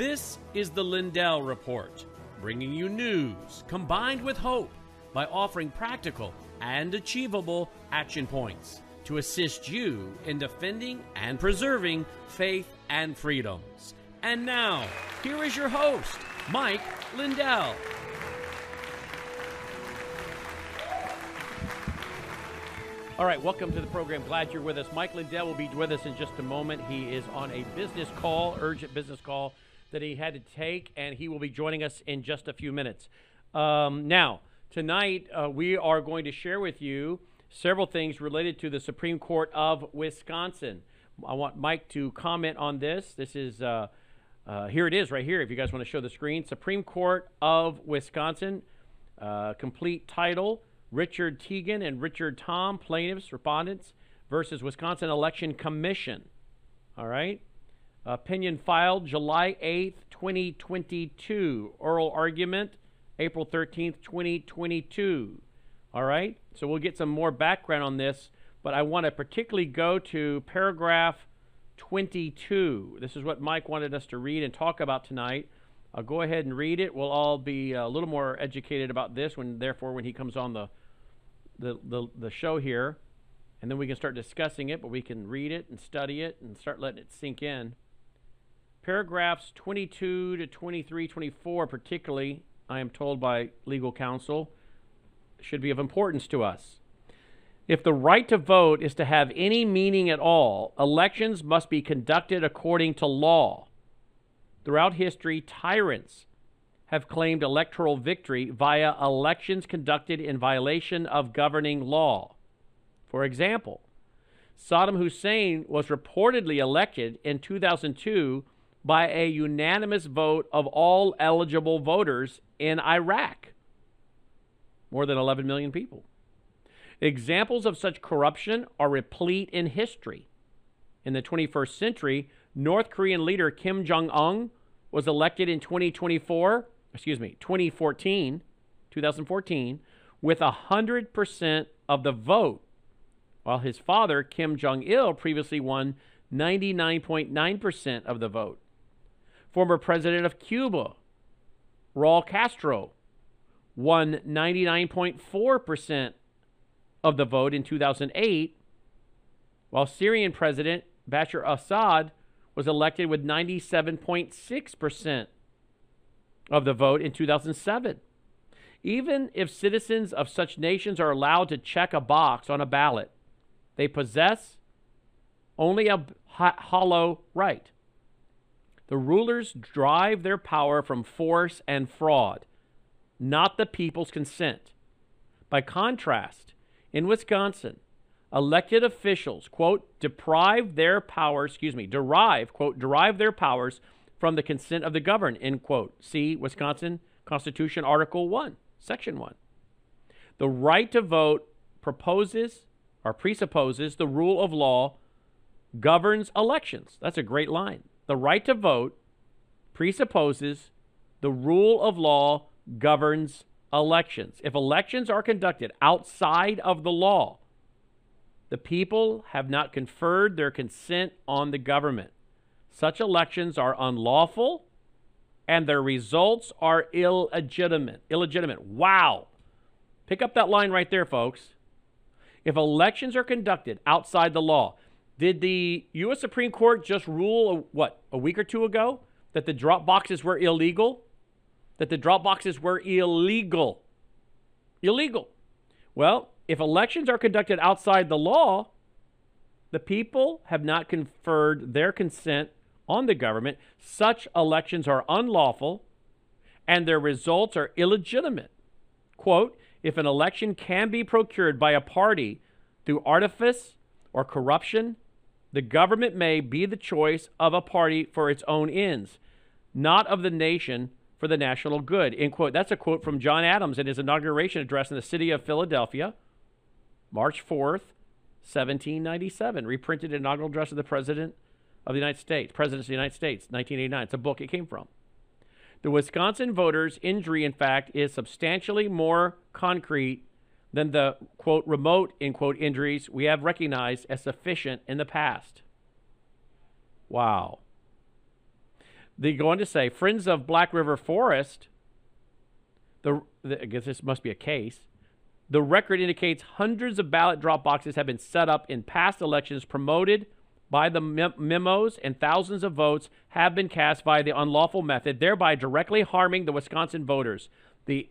This is the Lindell Report, bringing you news combined with hope by offering practical and achievable action points to assist you in defending and preserving faith and freedoms. And now, here is your host, Mike Lindell. All right, welcome to the program. Glad you're with us. Mike Lindell will be with us in just a moment. He is on a business call, urgent business call that he had to take, and he will be joining us in just a few minutes. Now, tonight we are going to share with you several things related to the Supreme Court of Wisconsin. I want Mike to comment on this. This is, here it is right here, if you guys want to show the screen. Supreme Court of Wisconsin, complete title, Richard Teigen and Richard Tom, plaintiffs, respondents, versus Wisconsin Election Commission. All right. Opinion filed July 8th, 2022. Oral argument, April 13th, 2022. All right. So we'll get some more background on this, but I want to particularly go to paragraph 22. This is what Mike wanted us to read and talk about tonight. I'll go ahead and read it. We'll all be a little more educated about this when he comes on the show here, and then we can start discussing it, but we can read it and study it and start letting it sink in. Paragraphs 22 to 23, 24 particularly, I am told by legal counsel, should be of importance to us. If the right to vote is to have any meaning at all, elections must be conducted according to law. Throughout history, tyrants have claimed electoral victory via elections conducted in violation of governing law. For example, Saddam Hussein was reportedly elected in 2002 by a unanimous vote of all eligible voters in Iraq. More than 11 million people. Examples of such corruption are replete in history. In the 21st century, North Korean leader Kim Jong-un was elected in 2014, with 100% of the vote, while his father, Kim Jong-il, previously won 99.9% of the vote. Former president of Cuba, Raul Castro, won 99.4% of the vote in 2008, while Syrian President Bashar al-Assad was elected with 97.6% of the vote in 2007. Even if citizens of such nations are allowed to check a box on a ballot, they possess only a hollow right. The rulers derive their power from force and fraud, not the people's consent. By contrast, in Wisconsin, elected officials, quote, derive their powers from the consent of the governed, end quote. See Wisconsin Constitution, Article 1, Section 1. The right to vote presupposes the rule of law governs elections. That's a great line. The right to vote presupposes the rule of law governs elections. If elections are conducted outside of the law, the people have not conferred their consent on the government. Such elections are unlawful, and their results are illegitimate. Wow. Pick up that line right there, folks. If elections are conducted outside the law, did the U.S. Supreme Court just rule, a week or two ago, that the drop boxes were illegal? Illegal. Well, if elections are conducted outside the law, the people have not conferred their consent on the government. Such elections are unlawful, and their results are illegitimate. Quote, if an election can be procured by a party through artifice or corruption, the government may be the choice of a party for its own ends, not of the nation for the national good, end quote. That's a quote from John Adams in his inauguration address in the city of Philadelphia, March 4th, 1797, reprinted inaugural address of the President of the United States, 1989. It's a book it came from. The Wisconsin voters' injury, in fact, is substantially more concrete than the, quote, remote, end quote, injuries we have recognized as sufficient in the past. Wow. They go on to say, Friends of Black River Forest, I guess this must be a case. The record indicates hundreds of ballot drop boxes have been set up in past elections promoted by the memos, and thousands of votes have been cast via the unlawful method, thereby directly harming the Wisconsin voters. The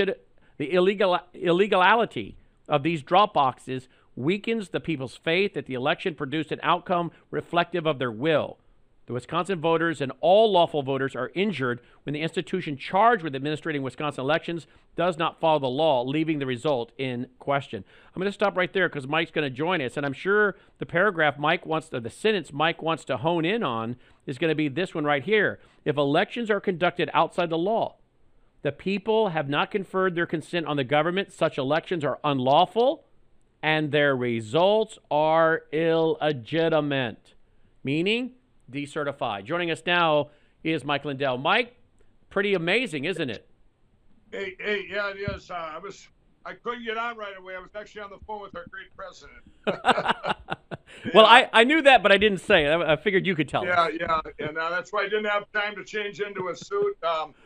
illegality of these drop boxes weakens the people's faith that the election produced an outcome reflective of their will. The Wisconsin voters and all lawful voters are injured when the institution charged with administrating Wisconsin elections does not follow the law, leaving the result in question. I'm going to stop right there because Mike's going to join us, and I'm sure the paragraph the sentence Mike wants to hone in on is going to be this one right here. If elections are conducted outside the law, the people have not conferred their consent on the government, such elections are unlawful, and their results are illegitimate, meaning decertified. Joining us now is Mike Lindell. Mike, pretty amazing, isn't it? Hey, yeah, it is. I couldn't get on right away. I was actually on the phone with our great president. Well, I knew that, but I didn't say it. I figured you could tell us. Yeah, and that's why I didn't have time to change into a suit.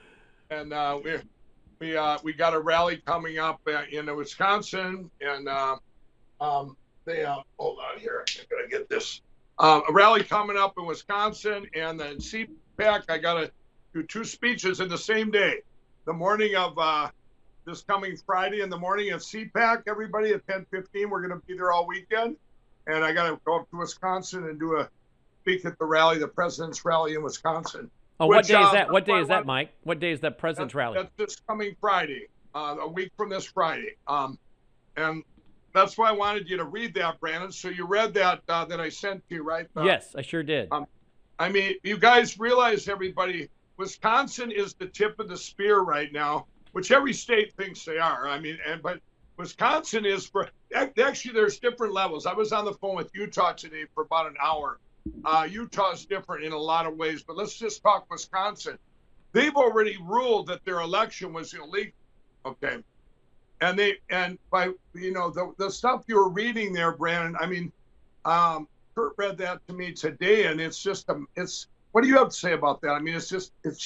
We got a rally coming up in Wisconsin, and hold on here. I gotta get this. A rally coming up in Wisconsin, and then CPAC. I got to do 2 speeches in the same day. The morning of this coming Friday, in the morning at CPAC, everybody at 10:15. We're going to be there all weekend, and I got to go up to Wisconsin and speak at the rally, the President's Rally in Wisconsin. Oh, what day is that? What day is that, Mike? What day is that President's Rally? That's this coming Friday, a week from this Friday, and that's why I wanted you to read that, Brandon. So you read that that I sent to you, right? Yes, I sure did. I mean, you guys realize, everybody, Wisconsin is the tip of the spear right now, which every state thinks they are. I mean, but Wisconsin is actually, there's different levels. I was on the phone with Utah today for about an hour. Utah's different in a lot of ways, but let's just talk Wisconsin. They've already ruled that their election was illegal. Okay. And by the stuff you were reading there, Brandon, I mean, Kurt read that to me today, and it's just what do you have to say about that? I mean, it's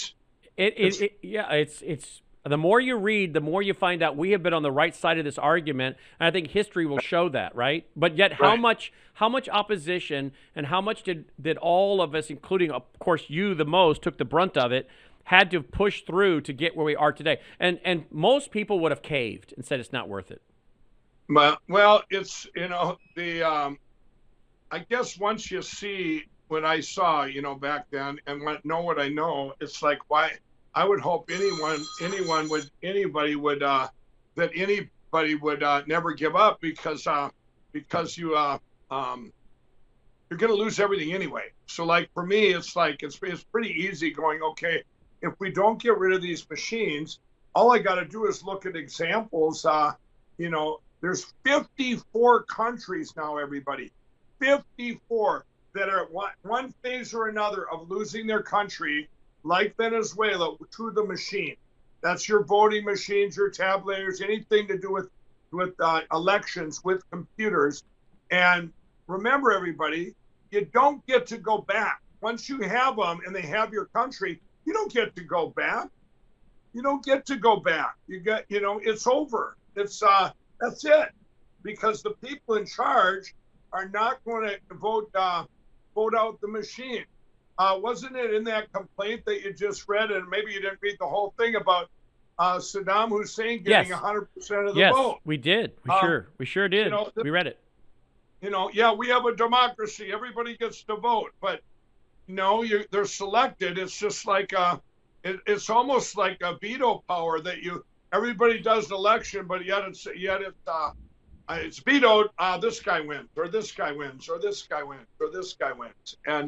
the more you read, the more you find out we have been on the right side of this argument, and I think history will show that, right? But yet, how much opposition and how much did all of us, including of course you the most, took the brunt of it, had to push through to get where we are today. And most people would have caved and said it's not worth it. Well, it's, I guess once you see what I saw, back then, and know what I know, it's like, why I would hope anybody would never give up, because you're going to lose everything anyway. So like for me, it's like, it's pretty easy going, okay, if we don't get rid of these machines, all I got to do is look at examples. There's 54 countries now, everybody, 54 that are at one phase or another of losing their country, like Venezuela, to the machine. That's your voting machines, your tablators, anything to do with elections, with computers. And remember, everybody, you don't get to go back. Once you have them and they have your country, you don't get to go back. You don't get to go back. It's over. That's it. Because the people in charge are not going to vote out the machine. Wasn't it in that complaint that you just read, and maybe you didn't read the whole thing, about Saddam Hussein getting 100% of the vote? Yes, we did. We sure did. We read it. We have a democracy. Everybody gets to vote, but they're selected. It's just like it's almost like a veto power that everybody does an election, but yet it's vetoed. This guy wins, or this guy wins, or this guy wins, or this guy wins, and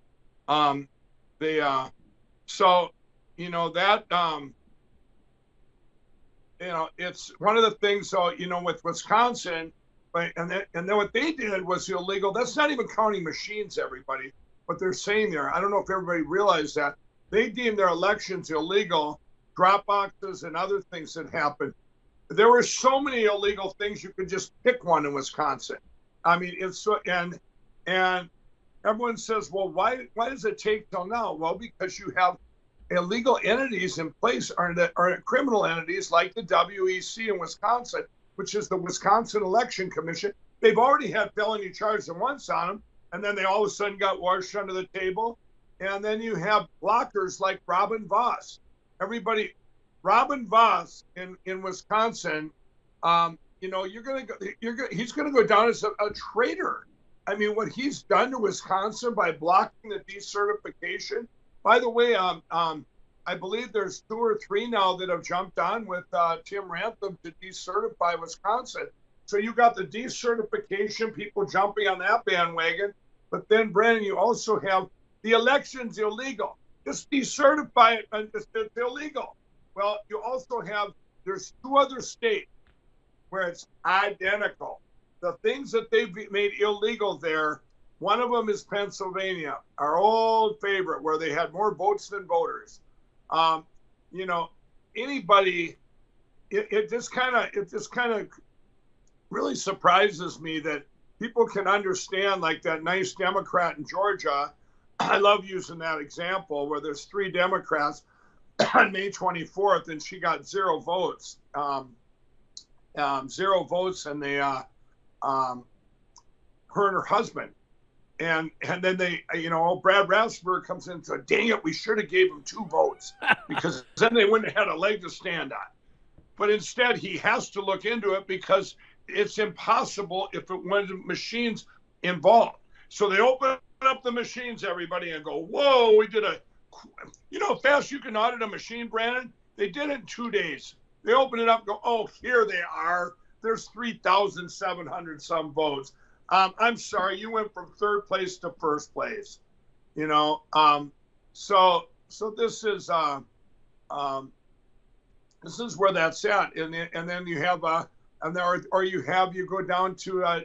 it's one of the things. So with Wisconsin, and then what they did was illegal. That's not even counting machines, everybody. What they're saying there, I don't know if everybody realized that they deemed their elections illegal, drop boxes and other things that happened. There were so many illegal things, you could just pick one in Wisconsin. I mean, it's so, and everyone says, well, why does it take till now? Well, because you have illegal entities in place, are criminal entities like the WEC in Wisconsin, which is the Wisconsin Election Commission. They've already had felony charges once on them, and then they all of a sudden got washed under the table. And then you have blockers like Robin Vos. Robin Vos in Wisconsin, he's going to go down as a traitor. I mean, what he's done to Wisconsin by blocking the decertification. By the way, I believe there's 2 or 3 now that have jumped on with Tim Ramthun to decertify Wisconsin. So you got the decertification, people jumping on that bandwagon. But then, Brandon, you also have the election's illegal. Just decertify it, and it's illegal. Well, you also have, there's 2 other states where it's identical. The things that they've made illegal there, one of them is Pennsylvania, our old favorite, where they had more votes than voters. Anybody, it just kind of really surprises me that people can understand, like that nice Democrat in Georgia. I love using that example where there's 3 Democrats on May 24th, and she got 0 votes. 0 votes, and they, her and her husband. And then they, Brad Raffensperger comes in and says, dang it, we should have gave him 2 votes because then they wouldn't have had a leg to stand on. But instead, he has to look into it because it's impossible if it wasn't machines involved. So they open up the machines, everybody, and go, whoa, we did how fast you can audit a machine, Brandon? They did it in 2 days. They open it up and go, oh, here they are. There's 3,700 some votes. I'm sorry, you went from 3rd place to 1st place. So this is where that's at, and then you have you go down to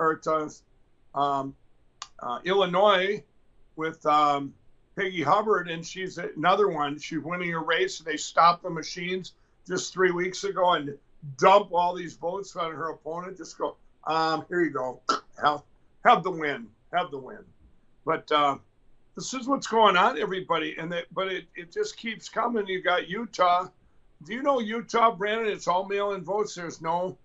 Illinois with Peggy Hubbard, and she's another one. She's winning a race, and they stopped the machines just 3 weeks ago and dump all these votes on her opponent. Just go, here you go, have the win. But this is what's going on, everybody, but it just keeps coming. You got Utah. Do you know Utah, Brandon? It's all mail-in votes. It's all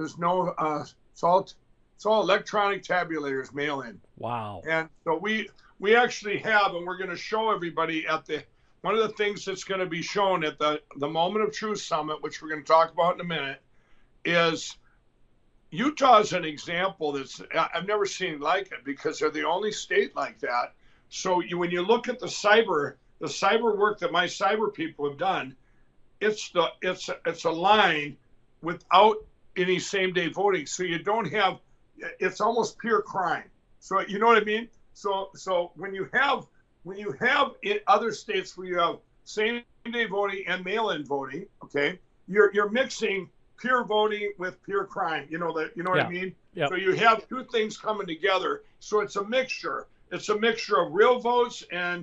electronic tabulators, mail-in. Wow. And so we actually have, and we're going to show everybody one of the things that's going to be shown at the Moment of Truth Summit, which we're going to talk about in a minute, is Utah is an example I've never seen like it because they're the only state like that. So when you look at the cyber work that my cyber people have done, it's a line without any same-day voting. So you don't have, it's almost pure crime. So you know what I mean? So when you have in other states where you have same-day voting and mail-in voting, okay, you're mixing pure voting with pure crime. You know what I mean? Yep. So you have 2 things coming together. So it's a mixture. It's a mixture of real votes and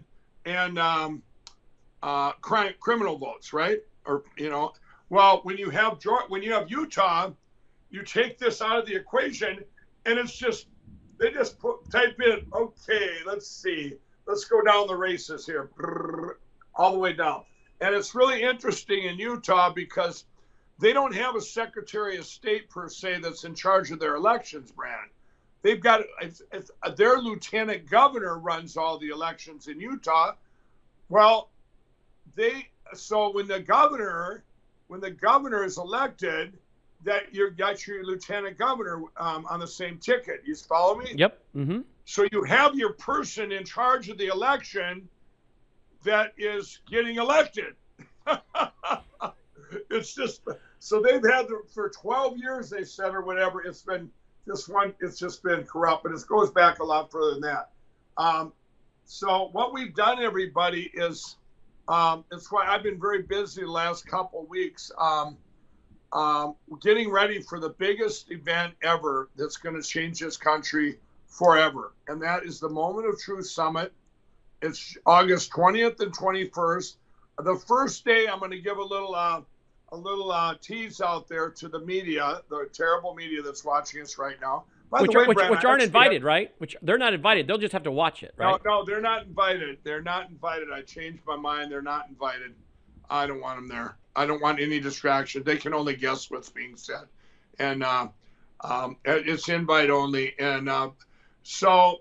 criminal votes, right? Or well, when you have Utah, you take this out of the equation, and it's just they just type in, okay, let's see, let's go down the races here, all the way down. And it's really interesting in Utah because they don't have a Secretary of State per se that's in charge of their elections, Brandon. They've got their lieutenant governor runs all the elections in Utah. Well, so when the governor is elected, that you got your lieutenant governor on the same ticket. You follow me? Yep. Mm-hmm. So you have your person in charge of the election that is getting elected. It's just, so they've had for 12 years, they said, or whatever. It's been it's just been corrupt, but it goes back a lot further than that. So what we've done, everybody, is it's why I've been very busy the last couple of weeks getting ready for the biggest event ever that's going to change this country forever. And that is the Moment of Truth Summit. It's August 20th and 21st. The first day, I'm going to give a little tease out there to the media, the terrible media that's watching us right now. By the way, Brad, which aren't invited, right? Which they're not invited. They'll just have to watch it, right? No, they're not invited. They're not invited. I changed my mind. They're not invited. I don't want them there. I don't want any distraction. They can only guess what's being said, and it's invite only. And so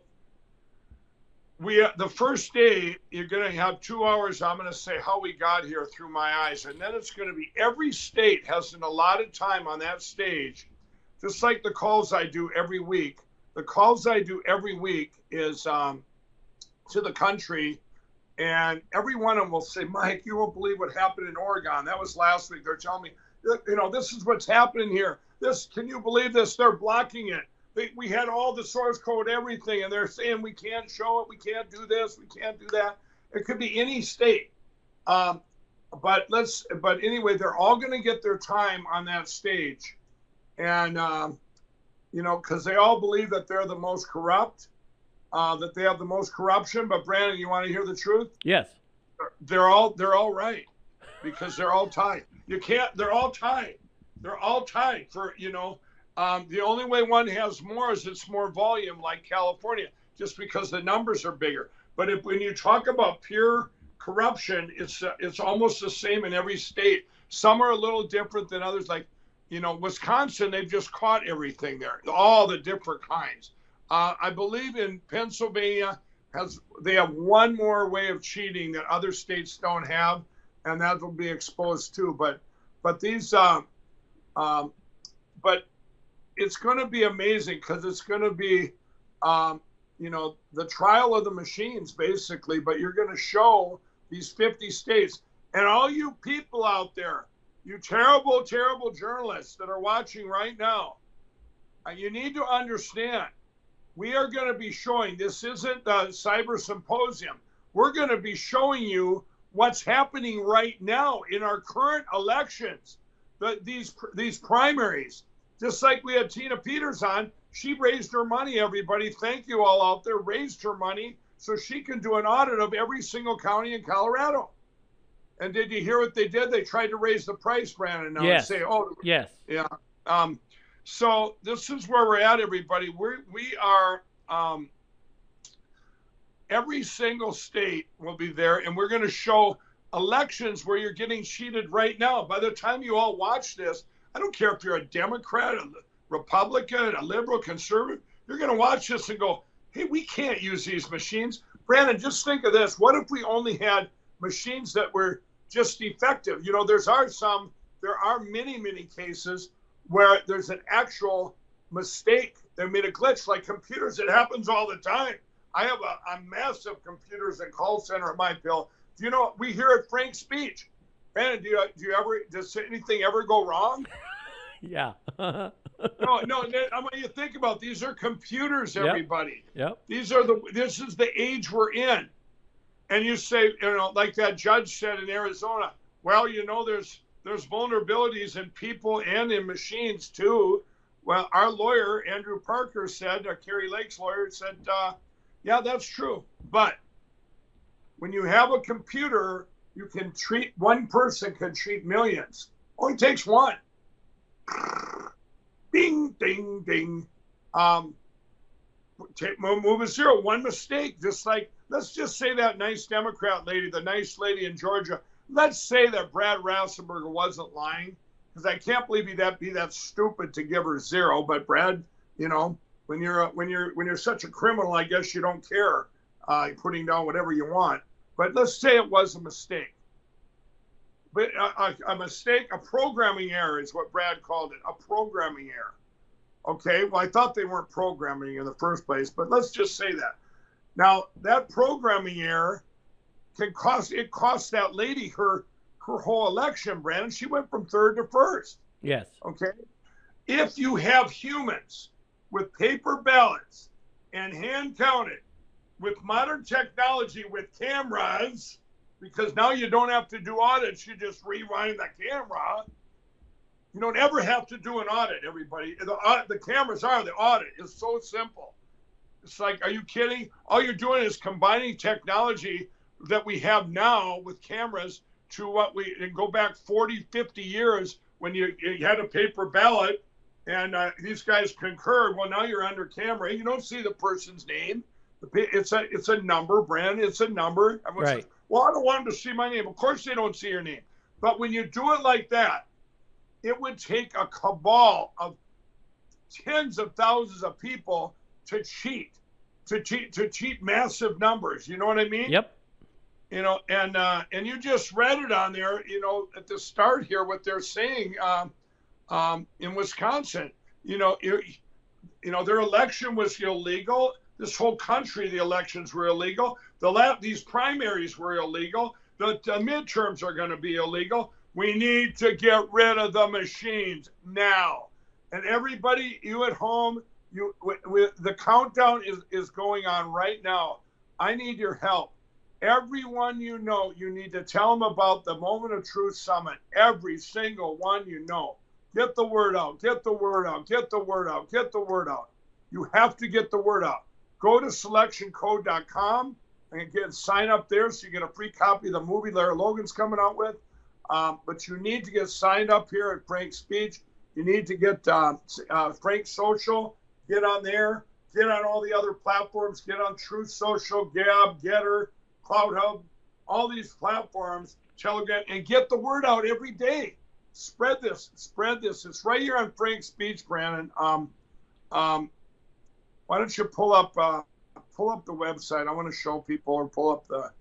the first day you're going to have 2 hours. I'm going to say how we got here through my eyes, and then it's going to be every state has an allotted time on that stage, just like the calls I do every week. The calls I do every week is to the country, and every one of them will say, Mike, you won't believe what happened in Oregon. That was last week. They're telling me, this is what's happening here. Can you believe this? They're blocking it. We had all the source code, everything, and they're saying we can't show it, we can't do this, we can't do that. It could be any state. But anyway, they're all going to get their time on that stage. And, because they all believe that they're the most corrupt, that they have the most corruption. But Brandon, you want to hear the truth? Yes. They're all right, because they're all tied. They're all tied. They're all tied for, the only way one has more is it's more volume, like California, just because the numbers are bigger. But when you talk about pure corruption, it's almost the same in every state. Some are a little different than others. Like, Wisconsin, they've just caught everything there, all the different kinds. I believe in Pennsylvania they have one more way of cheating that other states don't have, and that will be exposed too. But it's going to be amazing, because it's going to be, the trial of the machines, basically. But you're going to show these 50 states. And all you people out there, you terrible, terrible journalists that are watching right now, you need to understand, we are going to be showing, this isn't the cyber symposium. We're going to be showing you what's happening right now in our current elections, these primaries. Just like we had Tina Peters on, she raised her money, everybody. Thank you all out there, raised her money so she can do an audit of every single county in Colorado. And did you hear what they did? They tried to raise the price, Brandon, now, yes. And say, yes. Yeah. So this is where we're at, everybody. We are, every single state will be there, and we're going to show elections where you're getting cheated right now. By the time you all watch this, I don't care if you're a Democrat, a Republican, a liberal, conservative, you're going to watch this and go, hey, we can't use these machines. Brandon, just think of this. What if we only had machines that were just defective? There are many, many cases where there's an actual mistake. They made a glitch, like computers. It happens all the time. I have a massive computers and call center at my pill. Do you know, we hear it Frank's speech. Brandon, does anything ever go wrong? Yeah. No. I want you to think about, these are computers, everybody. Yep. This is the age we're in. And you say, like that judge said in Arizona, well, there's vulnerabilities in people and in machines too. Well, our lawyer, Andrew Parker, said, Carrie Lake's lawyer, said, yeah, that's true. But when you have a computer, one person can treat millions. Only takes one. Ding, ding, ding. Move a zero. One mistake. Just like, let's just say that nice Democrat lady, the nice lady in Georgia. Let's say that Brad Rassenberger wasn't lying, because I can't believe he'd be that stupid to give her zero. But Brad, when you're such a criminal, I guess you don't care, putting down whatever you want. But let's say it was a mistake. But a mistake, a programming error is what Brad called it, a programming error. Okay, well, I thought they weren't programming in the first place, but let's just say that. Now, that programming error cost that lady her whole election, Brandon. She went from third to first. Yes. Okay. If you have humans with paper ballots and hand counted with modern technology with cameras, because now you don't have to do audits, you just rewind the camera. You don't ever have to do an audit, everybody. The cameras are the audit. It's so simple. It's like, are you kidding? All you're doing is combining technology that we have now with cameras to and go back 40, 50 years when you had a paper ballot, and these guys concurred. Well, now you're under camera. You don't see the person's name. It's a number, Brandon. It's a number. Everyone Right. says, well, I don't want them to see my name. Of course they don't see your name. But when you do it like that, it would take a cabal of tens of thousands of people to cheat massive numbers. You know what I mean? Yep. You know, and you just read it on there, you know, at the start here, what they're saying in Wisconsin. You know, their election was illegal. This whole country, the elections were illegal. These primaries were illegal. The midterms are going to be illegal. We need to get rid of the machines now. And everybody, you at home, the countdown is going on right now. I need your help. Everyone you know, you need to tell them about the Moment of Truth Summit. Every single one you know. Get the word out. Get the word out. Get the word out. Get the word out. You have to get the word out. Go to selectioncode.com and sign up there so you get a free copy of the movie Larry Logan's coming out with. But you need to get signed up here at Frank's Speech. You need to get Frank's Social. Get on there. Get on all the other platforms. Get on Truth Social, Gab, Getter, CloudHub, all these platforms, Telegram, and get the word out every day. Spread this. Spread this. It's right here on Frank's Speech, Brandon. Why don't you pull up the website? I want to show people, or pull up the.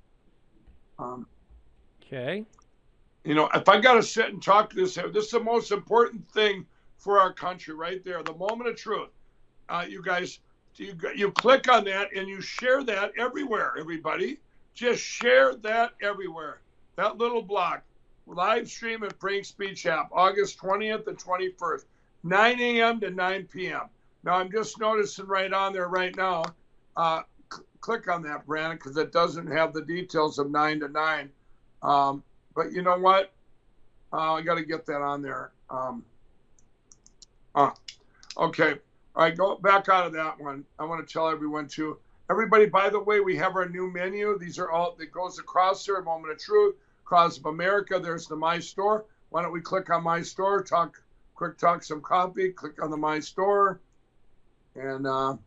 Okay. You know, if I got to sit and talk to this is the most important thing for our country, right there. The Moment of Truth. You guys, you click on that and you share that everywhere. Everybody, just share that everywhere. That little block. Live stream at Frank's Speech app, August 20th and 21st, 9 a.m. to 9 p.m. Now, I'm just noticing right on there right now, click on that, Brandon, because it doesn't have the details of 9 to 9. But you know what? I got to get that on there. Okay. All right, go back out of that one. I want to tell everyone, too. Everybody, by the way, we have our new menu. These are all that goes across there, Moment of Truth, Cause of America. There's the My Store. Why don't we click on My Store, talk some coffee, click on the My Store. And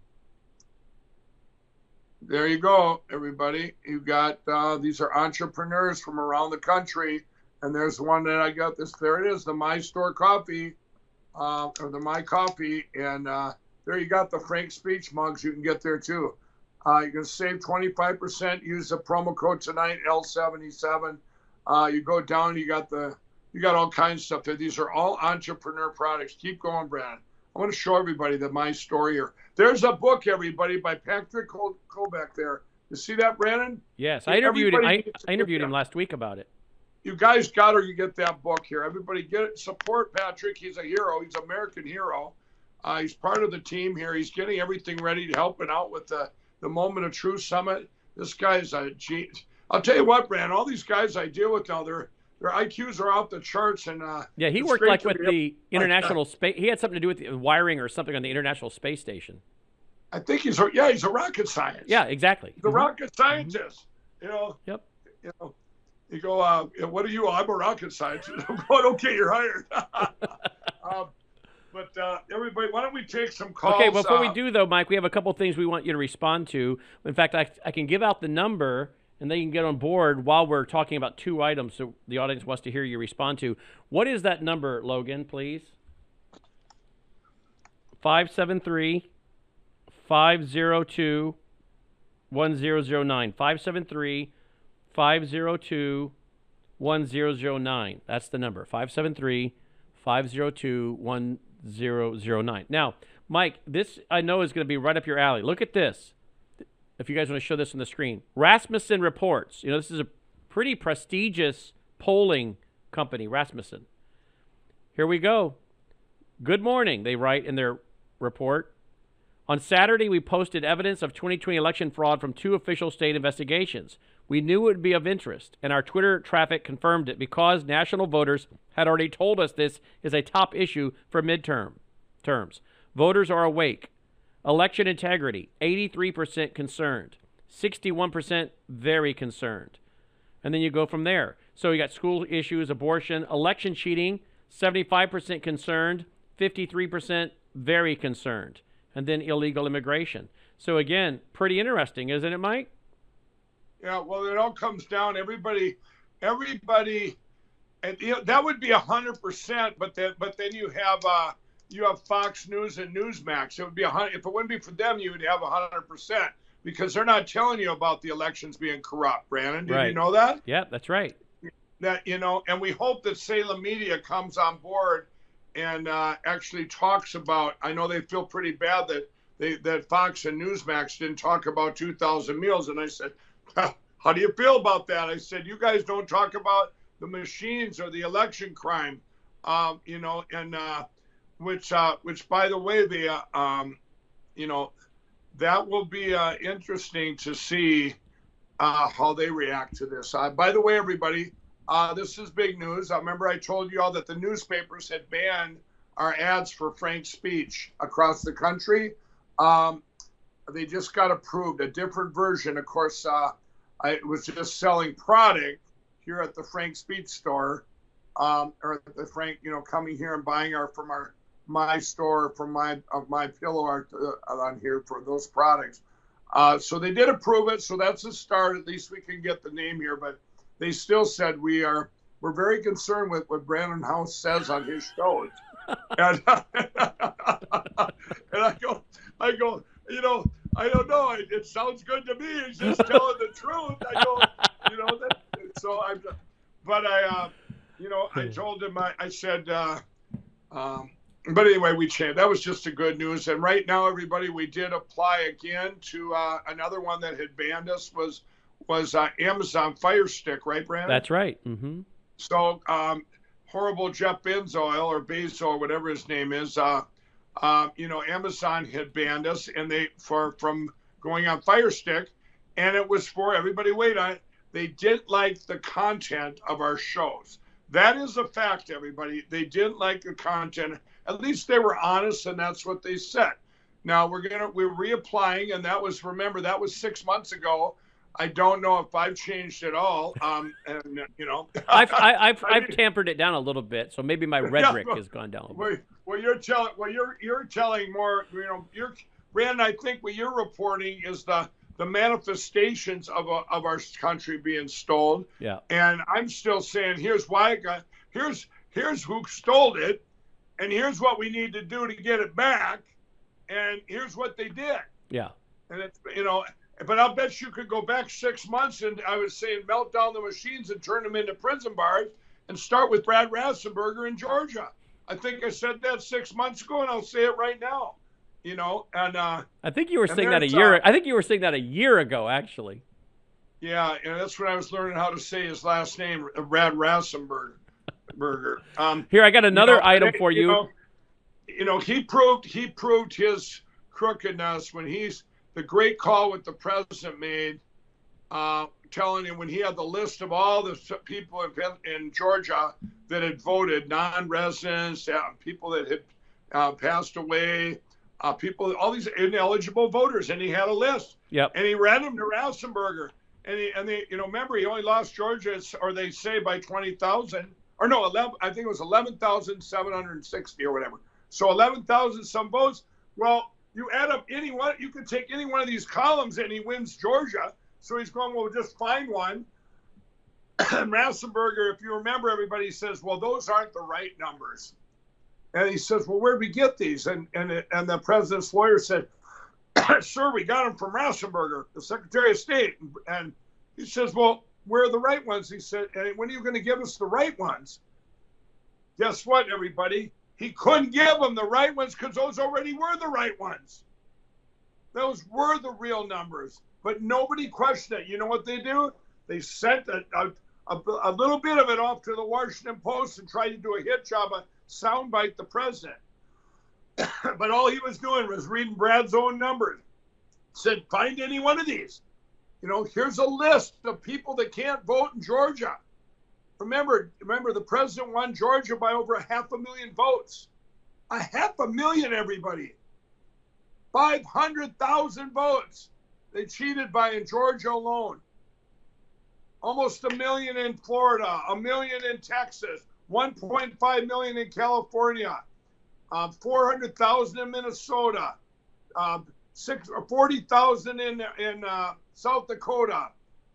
there you go, everybody. You got these are entrepreneurs from around the country, and there's one that I got. There it is, the My Store coffee, or the My Coffee, and there you got the Frank Speech mugs. You can get there too. You can save 25%. Use the promo code tonight, L77. You go down. You got all kinds of stuff there. These are all entrepreneur products. Keep going, Brandon. I want to show everybody My Story here. There's a book, everybody, by Patrick Kobeck there. You see that, Brandon? Yes, I interviewed him. I interviewed him last week about it. You guys got to get that book here. Everybody get it. Support Patrick. He's a hero. He's an American hero. He's part of the team here. He's getting everything ready to help it out with the Moment of Truth Summit. This guy's a genius. I'll tell you what, Brandon, all these guys I deal with now, their IQs are off the charts. And yeah, he worked like with the International Space. He had something to do with the wiring or something on the International Space Station. I think he's a rocket scientist. Yeah, exactly. He's a rocket scientist. You know. Yep. You know. You go. What are you? I'm a rocket scientist. I'm going. Okay, you're hired. But everybody, why don't we take some calls? Okay, before we do, though, Mike, we have a couple things we want you to respond to. In fact, I can give out the number, and then you can get on board while we're talking about two items so the audience wants to hear you respond to. What is that number, Logan, please? 573-502-1009. 573-502-1009. That's the number, 573-502-1009. Now, Mike, this I know is going to be right up your alley. Look at this. If you guys want to show this on the screen. Rasmussen Reports. You know, this is a pretty prestigious polling company, Rasmussen. Here we go. Good morning, they write in their report. On Saturday, we posted evidence of 2020 election fraud from 2 official state investigations. We knew it would be of interest, and our Twitter traffic confirmed it because national voters had already told us this is a top issue for terms. Voters are awake. Election integrity, 83% concerned. 61% very concerned. And then you go from there. So you got school issues, abortion, election cheating, 75% concerned. 53% very concerned, and then illegal immigration. So again, pretty interesting, isn't it, Mike? Yeah, well, it all comes down, everybody, and that would be 100%, but then you have Fox News and Newsmax. It would be 100. If it wouldn't be for them, you would have 100%, because they're not telling you about the elections being corrupt. Brandon, did you know that? Yeah, that's right. That, and we hope that Salem Media comes on board and actually talks about. I know they feel pretty bad that Fox and Newsmax didn't talk about 2,000 meals, and I said, how do you feel about that? I said, you guys don't talk about the machines or the election crime, which by the way, that will be interesting to see how they react to this. By the way, everybody, this is big news. I remember I told you all that the newspapers had banned our ads for Frank's speech across the country. They just got approved, a different version. Of course, I was just selling product here at the Frank Speech store, or at the Frank, coming here and buying from my store, from my pillow art on here for those products. So they did approve it. So that's a start. At least we can get the name here. But they still said we're very concerned with what Brandon House says on his shows. And, and I go, I don't know. It sounds good to me. He's just telling the truth. I go, so I told him, I said, but anyway, we changed. That was just a good news. And right now, everybody, we did apply again to another one that had banned us was Amazon Fire Stick, right, Brandon? That's right. Mm-hmm. So horrible Jeff Bezos or Bezos, whatever his name is, Amazon had banned us and from going on Fire Stick, and it was for everybody. Wait on it. They didn't like the content of our shows. That is a fact, everybody. They didn't like the content. At least they were honest, and that's what they said. Now we're reapplying, and that was 6 months ago. I don't know if I've changed at all. I've tampered it down a little bit, so maybe my rhetoric has gone down a little bit. Well, you're telling more. Brandon, I think what you're reporting is the manifestations of our country being stolen. Yeah. And I'm still saying, here's why here's who stole it, and here's what we need to do to get it back, and here's what they did. Yeah. And it's but I'll bet you could go back 6 months, and I was saying melt down the machines and turn them into prison bars, and start with Brad Rassenberger in Georgia. I think I said that 6 months ago, and I'll say it right now. And I think you were saying that a year. I think you were saying that a year ago, actually. Yeah, and that's when I was learning how to say his last name, Brad Rassenberger. Here, I got another item for you. He proved his crookedness when the great call what the president made, telling him when he had the list of all the people in Georgia that had voted, non-residents, people that had passed away, all these ineligible voters, and he had a list. Yep. And he read them to Rassenberger, and they remember he only lost Georgia, or they say by 20,000, or no, 11. I think it was 11,760 or whatever. So 11,000 some votes. Well, you add up you could take any one of these columns and he wins Georgia. So he's going, well, just find one. And Rassenberger, if you remember, everybody says, well, those aren't the right numbers. And he says, well, where'd we get these? And the president's lawyer said, sir, we got them from Rassenberger, the Secretary of State. And he says, well, where are the right ones? He said, and when are you going to give us the right ones? Guess what, everybody? He couldn't give them the right ones because those already were the right ones. Those were the real numbers. But nobody questioned it. You know what they do? They sent a little bit of it off to the Washington Post and tried to do a hit job of soundbite the president. But all he was doing was reading Brad's own numbers. Said, find any one of these. Here's a list of people that can't vote in Georgia. Remember, the president won Georgia by over 500,000 votes. 500,000, everybody. 500,000 votes. They cheated by in Georgia alone. Almost 1 million in Florida, 1 million in Texas, 1.5 million in California. 400,000 in Minnesota, 40,000 in South Dakota,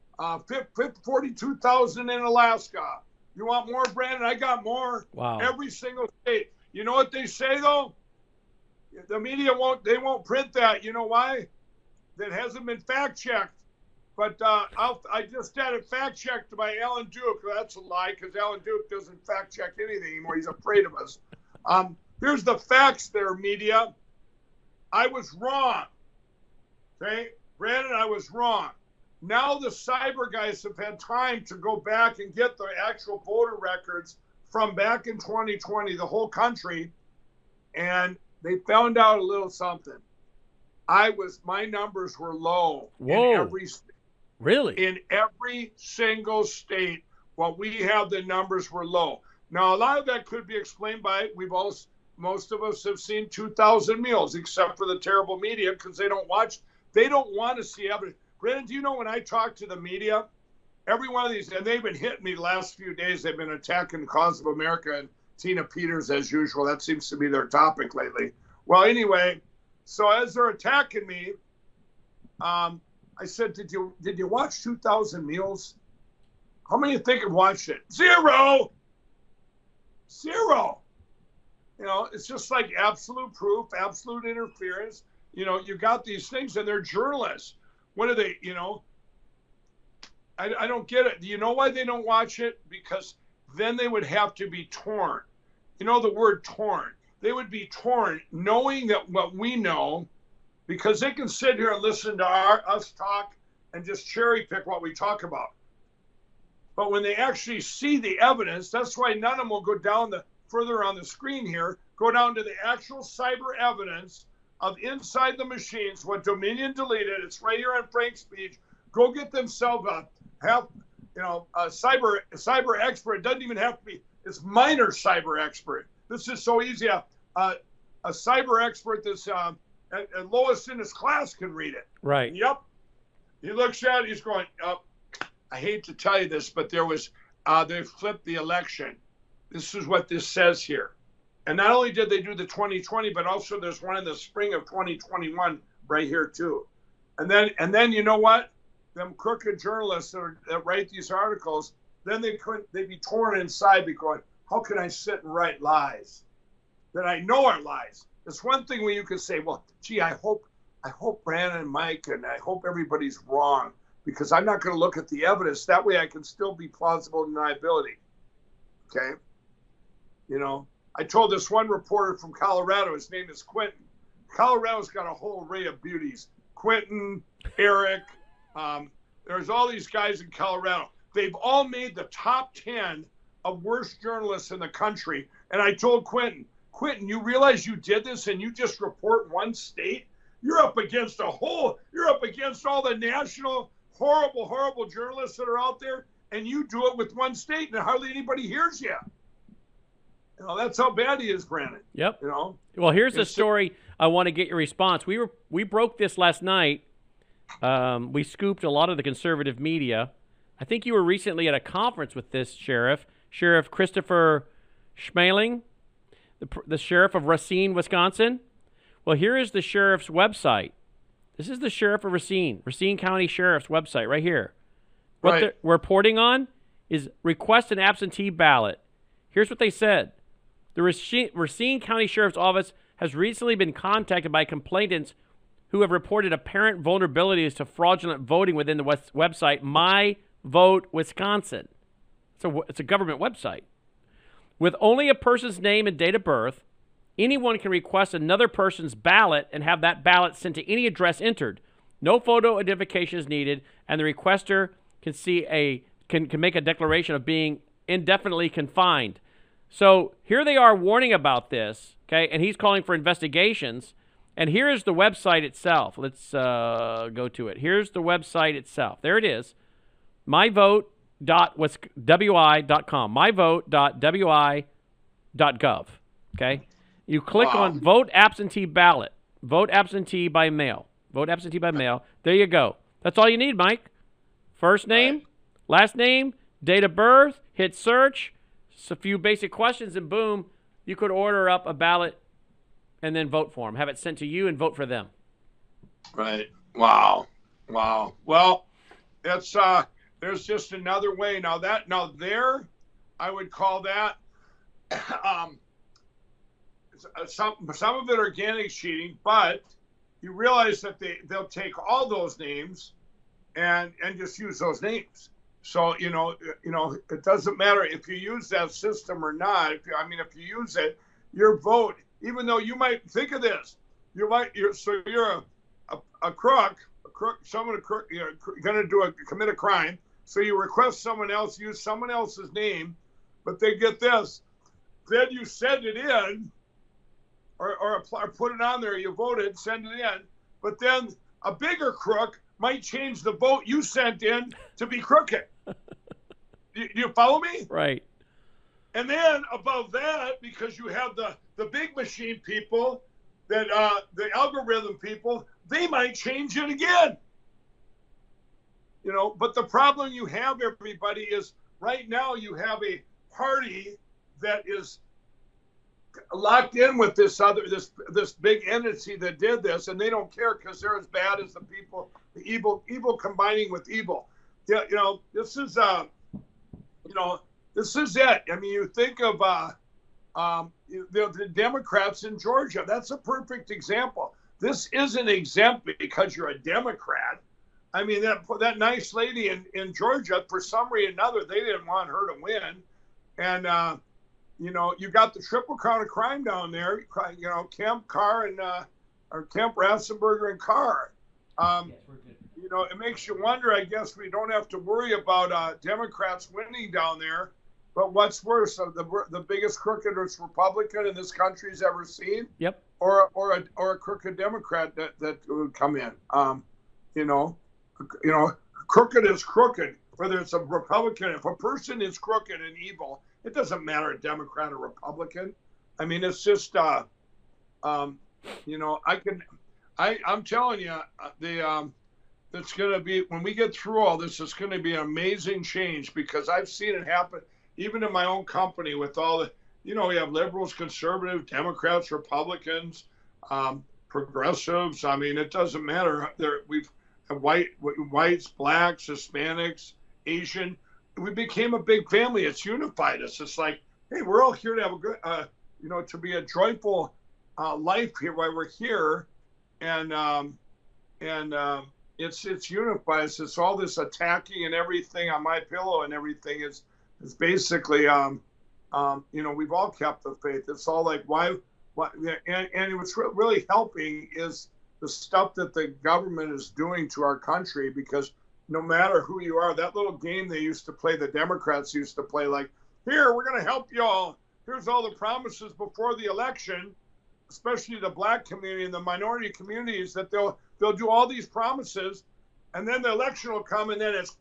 42,000 in Alaska. You want more, Brandon? I got more. Wow. Every single state. You know what they say though? The media won't print that. You know why? That hasn't been fact checked. But I just had it fact checked by Alan Duke. That's a lie because Alan Duke doesn't fact check anything anymore. He's afraid of us. Here's the facts there, media. I was wrong. Okay? Brandon, I was wrong. Now the cyber guys have had time to go back and get the actual voter records from back in 2020, the whole country, and they found out a little something. My numbers were low. Whoa. In every state. Really? In every single state, what we have, the numbers were low. Now, a lot of that could be explained by most of us have seen 2,000 meals, except for the terrible media, because they don't want to see evidence. Brandon, do you know when I talk to the media, every one of these, and they've been hitting me the last few days, they've been attacking the cause of America and Tina Peters as usual. That seems to be their topic lately. Well, anyway, so as they're attacking me, I said, did you watch 2,000 meals? How many you think have watched it? Zero. You know, it's just like absolute proof, absolute interference. You know, you got these things and they're journalists. What are they, you know? I don't get it. Do you know why they don't watch it? Because then they would have to be torn. You know the word torn. They would be torn knowing that what we know, because they can sit here and listen to us talk and just cherry pick what we talk about. But when they actually see the evidence, that's why none of them will go down further on the screen here, go down to the actual cyber evidence of inside the machines, what Dominion deleted. It's right here on Frank's speech. Go get themselves a cyber expert. It doesn't even have to be. It's minor cyber expert. This is so easy. A cyber expert that's at lowest in his class can read it. Right. Yep. He looks at it. He's going, I hate to tell you this, but they flipped the election. This is what this says here. And not only did they do the 2020, but also there's one in the spring of 2021 right here too. And then you know what? Them crooked journalists that write these articles, then they'd be torn inside because how can I sit and write lies that I know are lies? It's one thing when you can say, well, gee, I hope Brandon and Mike and I hope everybody's wrong because I'm not going to look at the evidence. That way I can still be plausible deniability. Okay? You know, I told this one reporter from Colorado, his name is Quentin. Colorado's got a whole array of beauties. Quentin, Eric, there's all these guys in Colorado. They've all made the top 10 of worst journalists in the country. And I told Quentin, you realize you did this and you just report one state? You're up against all the national horrible journalists that are out there, and you do it with one state and hardly anybody hears you. You know, that's how bad he is, Brandon. Yep. You know? Well, here's the story I want to get your response. We broke this last night. We scooped a lot of the conservative media. I think you were recently at a conference with this Sheriff Christopher Schmeling, the sheriff of Racine, Wisconsin. Well, here is the sheriff's website. This is the sheriff of Racine County Sheriff's website right here. What they're reporting on is request an absentee ballot. Here's what they said. The Racine County Sheriff's Office has recently been contacted by complainants who have reported apparent vulnerabilities to fraudulent voting within the website My Vote Wisconsin. It's a government website. With only a person's name and date of birth, anyone can request another person's ballot and have that ballot sent to any address entered. No photo identification is needed, and the requester can make a declaration of being indefinitely confined. So here they are warning about this, okay, and he's calling for investigations. And here is the website itself. Let's go to it. Here's the website itself. There it is, myvote.wi.com, myvote.wi.gov, okay? You click on vote absentee ballot, vote absentee by mail, vote absentee by mail. There you go. That's all you need, Mike. First name, last name, date of birth, hit search, just a few basic questions, and boom, you could order up a ballot and then vote for them. Have it sent to you and vote for them. Right. Wow. Well, it's there's just another way. Now there, I would call that some of it organic cheating, but you realize that they'll take all those names and just use those names. So it doesn't matter if you use that system or not. If you use it, your vote, even though you might think of this, you're a crook, you're going to commit a crime. So you request someone else use someone else's name, but they get this. Then you send it in, or put it on there. You voted, send it in. But then a bigger crook might change the vote you sent in to be crooked. Do you follow me? Right. And then above that, because you have the big machine people, that the algorithm people, they might change it again. But the problem you have, everybody, is right now you have a party that is locked in with this big entity that did this, and they don't care because they're as bad as the evil combining with evil. This is this is it. I mean, you think of the Democrats in Georgia. That's a perfect example. This isn't exempt because you're a Democrat. I mean, that nice lady in Georgia, for some reason or another, they didn't want her to win. And, you got the triple crown of crime down there, Kemp, Carr, or Kemp, Ratzenberger, and Carr. It makes you wonder. I guess we don't have to worry about Democrats winning down there. But what's worse, the biggest crooked Republican in this country's ever seen? Yep. Or a crooked Democrat that would come in. Crooked is crooked, whether it's a Republican. If a person is crooked and evil, it doesn't matter, Democrat or Republican. I mean, it's just, I'm telling you, it's going to be, when we get through all this, it's going to be an amazing change, because I've seen it happen even in my own company with all the, we have liberals, conservatives, Democrats, Republicans, progressives. I mean, it doesn't matter. We've whites, blacks, Hispanics, Asian. We became a big family. It's unified us. It's like, hey, we're all here to have a good, to be a joyful life here while we're here, and it's unified us. It's all this attacking and everything on my pillow and everything is basically, we've all kept the faith. It's all like, why, and what's really helping is the stuff that the government is doing to our country, because no matter who you are, that little game they used to play, the Democrats used to play, like, here, we're going to help you all. Here's all the promises before the election, especially the black community and the minority communities, that they'll do all these promises, and then the election will come, and then it's,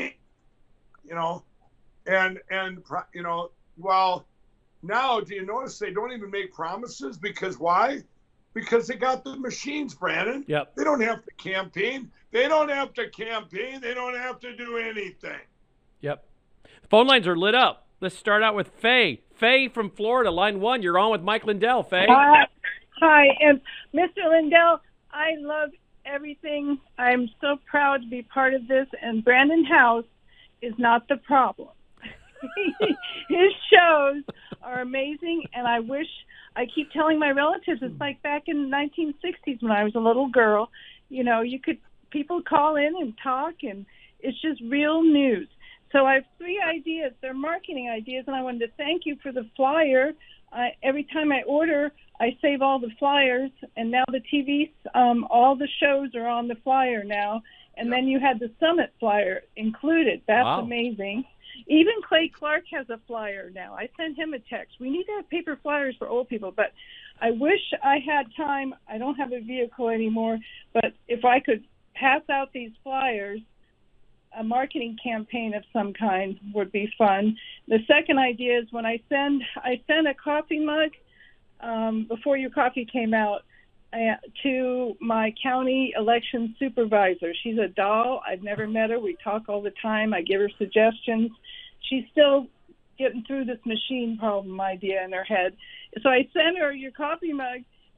well, now, do you notice they don't even make promises? Because why? Because they got the machines, Brandon. Yep. They don't have to campaign. They don't have to do anything. Yep. The phone lines are lit up. Let's start out with Faye. Faye from Florida, line 1. You're on with Mike Lindell. Faye. Hi, and Mr. Lindell, I love everything. I'm so proud to be part of this, and Brandon House is not the problem. His shows are amazing, and I keep telling my relatives, it's like back in the 1960s when I was a little girl. People call in and talk, and it's just real news. So I have 3 ideas. They're marketing ideas, and I wanted to thank you for the flyer. Every time I order, I save all the flyers, and now the TV, all the shows are on the flyer now. And then you had the Summit flyer included. That's wow. Amazing. Even Clay Clark has a flyer now. I sent him a text. We need to have paper flyers for old people, but I wish I had time. I don't have a vehicle anymore, but if I could pass out these flyers, a marketing campaign of some kind would be fun. The second idea is when I sent a coffee mug before your coffee came out to my county election supervisor. She's a doll. I've never met her. We talk all the time. I give her suggestions. She's still getting through this machine problem idea in her head. So I sent her your coffee mug,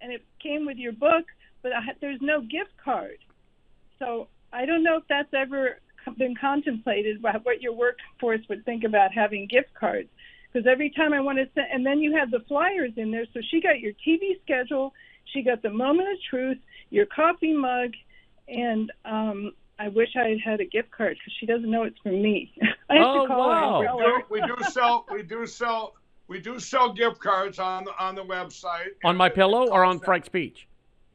and it came with your book, but there's no gift card. So I don't know if that's ever been contemplated, what your workforce would think about having gift cards. Because every time I want to send, and then you have the flyers in there. So she got your TV schedule, she got the Moment of Truth, your coffee mug, and I wish I had had a gift card because she doesn't know it's from me. I have to call her and tell her. We do sell gift cards on the website. On My Pillow or on Frank's Speech?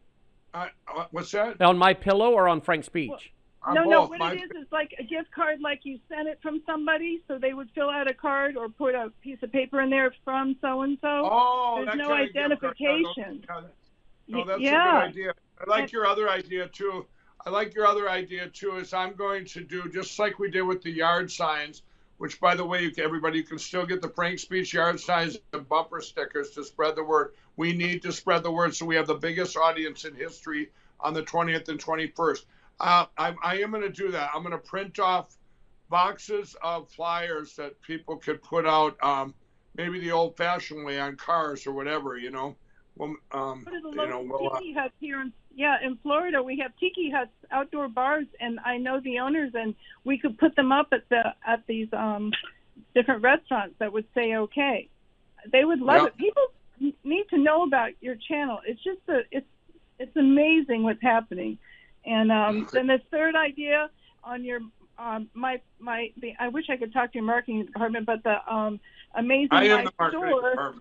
What's that? On My Pillow or on Frank's Speech? No. What it is like a gift card, like you sent it from somebody, so they would fill out a card or put a piece of paper in there from so and so. Oh, there's no identification. No, that's a good idea. I like your other idea too. Is I'm going to do just like we did with the yard signs, which, by the way, everybody, you can still get the Frank Speech yard signs and bumper stickers to spread the word. We need to spread the word so we have the biggest audience in history on the 20th and 21st. I am going to do that. I'm going to print off boxes of flyers that people could put out, maybe the old-fashioned way on cars or whatever, you know. Well, tiki huts here in Florida. We have tiki huts, outdoor bars, and I know the owners, and we could put them up at these different restaurants that would say okay. They would love it. People need to know about your channel. It's just it's amazing what's happening. And then the third idea on your I wish I could talk to your marketing department, but the amazing My Store.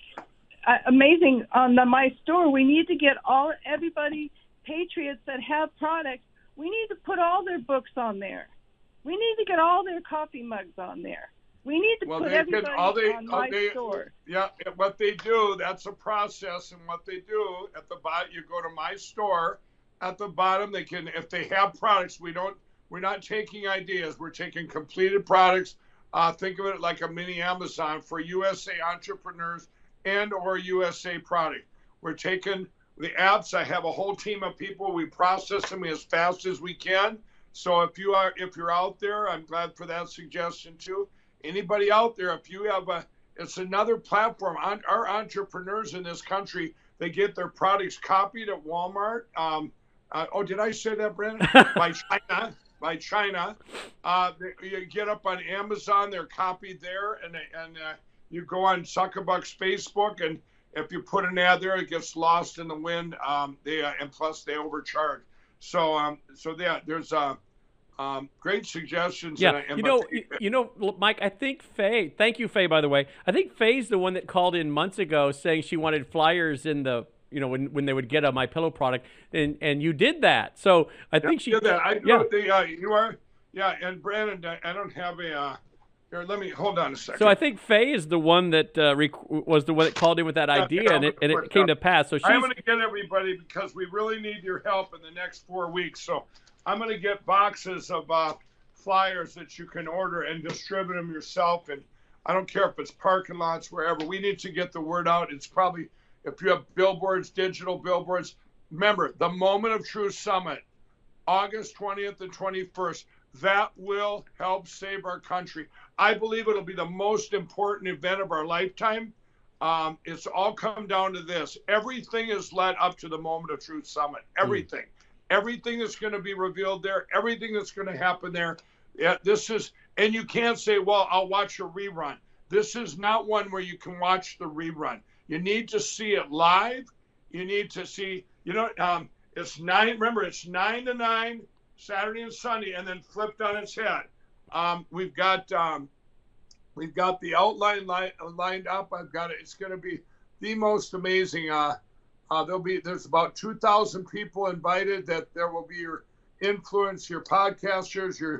Amazing on the My Store. We need to get everybody patriots that have products. We need to put all their books on there. We need to get all their coffee mugs on there. We need to put everybody on My Store. Yeah, what they do, that's a process, and what they do at the bottom, you go to My Store. At the bottom, they can, if they have products, we're not taking ideas. We're taking completed products. Think of it like a mini Amazon for USA entrepreneurs and or USA product. We're taking the apps. I have a whole team of people. We process them as fast as we can. So if you're out there, I'm glad for that suggestion too. Anybody out there, if you have it's another platform. Our entrepreneurs in this country, they get their products copied at Walmart. Did I say that, Brandon? By China. You get up on Amazon, they're copied there, and you go on Zuckerberg's Facebook, and if you put an ad there, it gets lost in the wind. And plus they overcharge. So there's great suggestions. Yeah, Mike, I think Faye. Thank you, Faye. By the way, I think Faye's the one that called in months ago saying she wanted flyers in the. When they would get a My Pillow product, and you did that. So I think she did that. You are. Yeah, and Brandon, I don't have a. Here, let me hold on a second. So I think Faye is the one that was the one that called in with that idea, and it came to pass. So I'm going to get everybody because we really need your help in the next 4 weeks. So I'm going to get boxes of flyers that you can order and distribute them yourself. And I don't care if it's parking lots, wherever. We need to get the word out. It's probably. If you have billboards, digital billboards, remember, the Moment of Truth Summit, August 20th and 21st, that will help save our country. I believe it'll be the most important event of our lifetime. It's all come down to this. Everything is led up to the Moment of Truth Summit. Everything. Everything that's going to be revealed there, everything that's going to happen there. Yeah, and you can't say, well, I'll watch a rerun. This is not one where you can watch the rerun. You need to see it live. You need to see, it's 9 to 9, Saturday and Sunday, and then flipped on its head. We've got the outline lined up. It's going to be the most amazing. There's about 2,000 people invited. That there will be your influence, your podcasters, your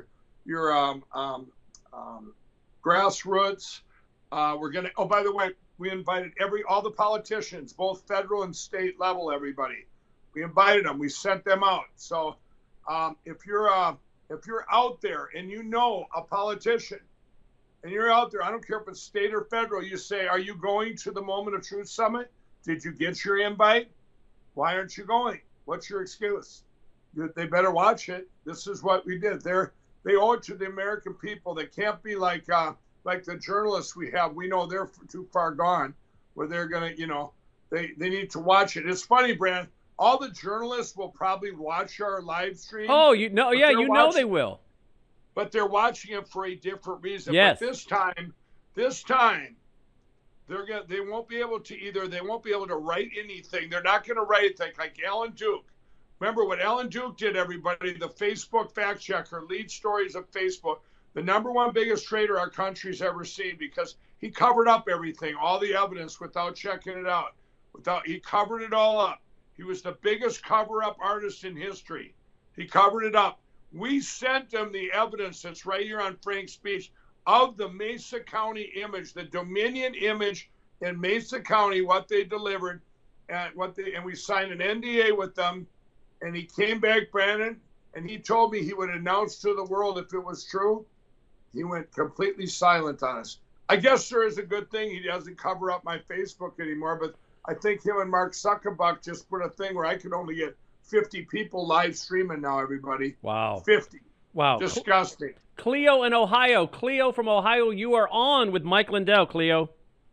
grassroots. We're going to. Oh, by the way. We invited all the politicians, both federal and state level, everybody. We invited them. We sent them out. So if you're out there and you know a politician and you're out there, I don't care if it's state or federal, you say, are you going to the Moment of Truth Summit? Did you get your invite? Why aren't you going? What's your excuse? They better watch it. This is what we did. They owe it to the American people. They can't be like the journalists we have. We know they're too far gone, where they're going to, they need to watch it. It's funny, Brand. All the journalists will probably watch our live stream. Oh, you know, yeah, you know they will. But they're watching it for a different reason. Yes. But this time, they won't be able to write anything. They're not going to write anything like Alan Duke. Remember what Alan Duke did, everybody, the Facebook fact checker, lead stories of Facebook, the number one biggest trader our country's ever seen, because he covered up everything, all the evidence without checking it out. He covered it all up. He was the biggest cover-up artist in history. He covered it up. We sent him the evidence that's right here on Frank's speech of the Mesa County image, the Dominion image in Mesa County, what they delivered, and we signed an NDA with them. And he came back, Brandon, and he told me he would announce to the world if it was true. He went completely silent on us. I guess there is a good thing. He doesn't cover up my Facebook anymore, but I think him and Mark Zuckerberg just put a thing where I could only get 50 people live streaming now, everybody. Wow. 50. Wow. Disgusting. Cleo in Ohio. Cleo from Ohio, you are on with Mike Lindell. Cleo.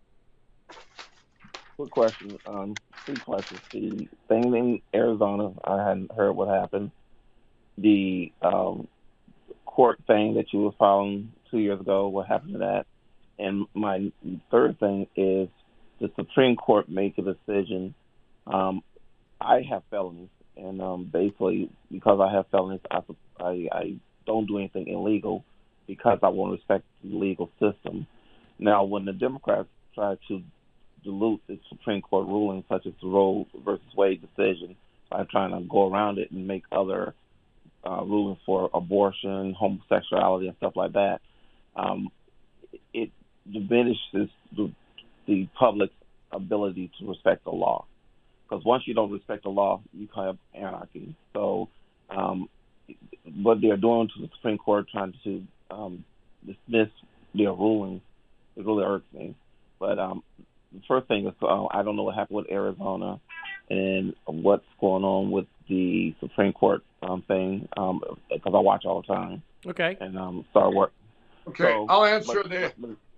Quick question. 3 questions. The thing in Arizona, I hadn't heard what happened. The court thing that you were following 2 years ago, what happened to that? And my third thing is the Supreme Court make a decision. I have felonies, and basically because I have felonies, I don't do anything illegal because I want to respect the legal system. Now, when the Democrats try to dilute the Supreme Court ruling, such as the Roe versus Wade decision, by trying to go around it and make other rulings for abortion, homosexuality, and stuff like that, it diminishes the public's ability to respect the law. Because once you don't respect the law, you have anarchy. So what they're doing to the Supreme Court, trying to dismiss their ruling, it really irks me. But the first thing is, I don't know what happened with Arizona and what's going on with the Supreme Court thing, because I watch all the time. Okay. And start work. Okay, so, I'll answer that.